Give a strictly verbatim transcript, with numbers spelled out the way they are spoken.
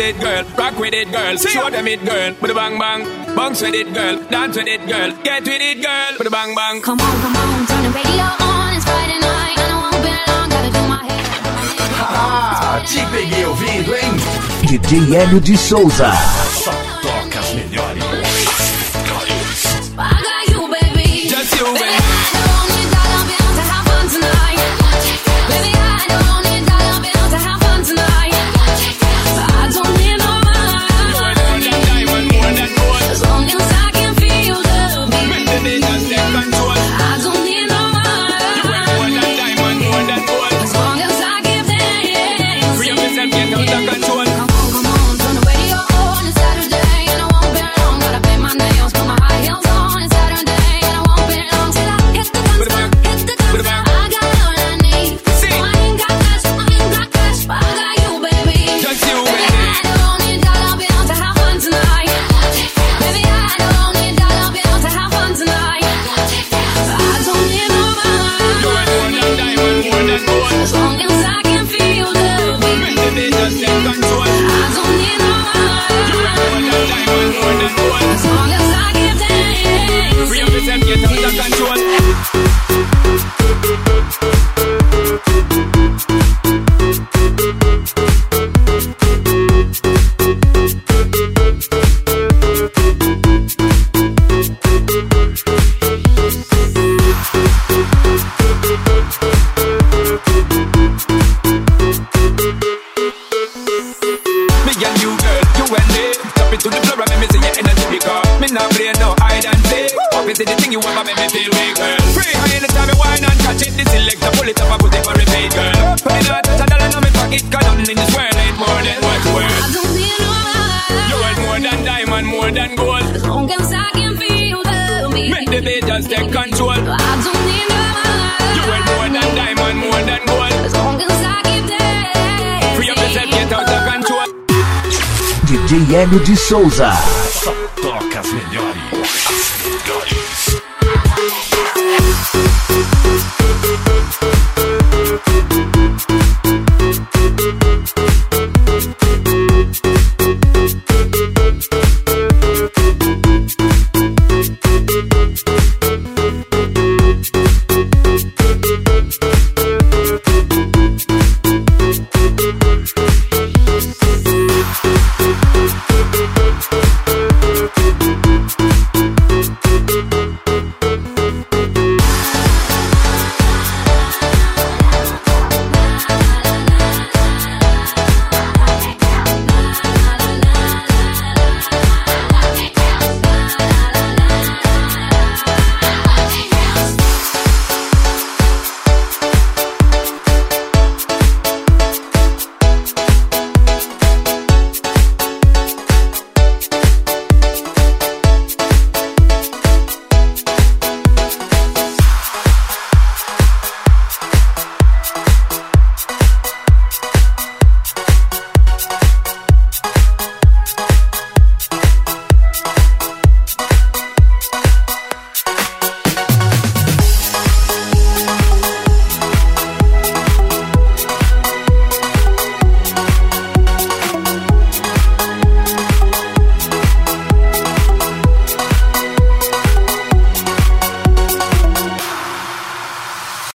it, girl. Rock with it, girl. Show them it, girl. With a bang bang. Bounce with it, girl. Dance with it, girl. Get with it, girl. With a bang bang. Come on, come on, turn the radio on. It's Friday night and I won't be long. Gotta do my hair. Ah, te peguei ouvindo, hein? D J Hélio de Souza. Só toca as melhores. I got you, baby. Just you, baby. I don't need dollar bills to have fun tonight. Baby, I don't need dollar bills to have fun tonight. I don't need no money. More than diamond, more than gold. As long as I can feel the beat. Make the day just take control. I don't need no money. More than diamond, more than gold. As long as I give dance. Free up yourself, get out of control. Come on, come on, turn the radio on. It's Saturday and I won't be long. Gotta pay my nails, put my high heels on. It's Saturday and I won't be long till I hit the dance floor, hit the dance floor. I got all I need. Sing. I ain't got cash, I ain't got cash, but I got you, baby. Just you, Baby, baby. I don't need dollar bills to have fun tonight. Baby, I don't need dollar bills to have fun tonight. I don't need no You are more money. than diamond, more than gold. As long as I can feel the beat. Make the day just take control. I don't need no You are more money. than diamond, more than gold. As long as I give dance. Free up yourself, get out of control. Me and you, girl, you and me. Stop it to the floor and make me see your energy because me not play no hide and seek. Obviously the thing you ever make me feel weak, girl. Free high anytime me wine and catch it. The selector pull it up and put it for repeat, girl. Put it out, touch a dollar in my pocket, 'cause nothing in this world ain't more than what's worth. I don't need no You money. want more than diamond, more than gold. As long as I can feel the beat. Make the day just take control. I don't need no money. You want more than diamond, more than gold. As long as I give dance. Free up yourself, get out of control. D J Hélio de Souza. Só toca as melhores. As melhores.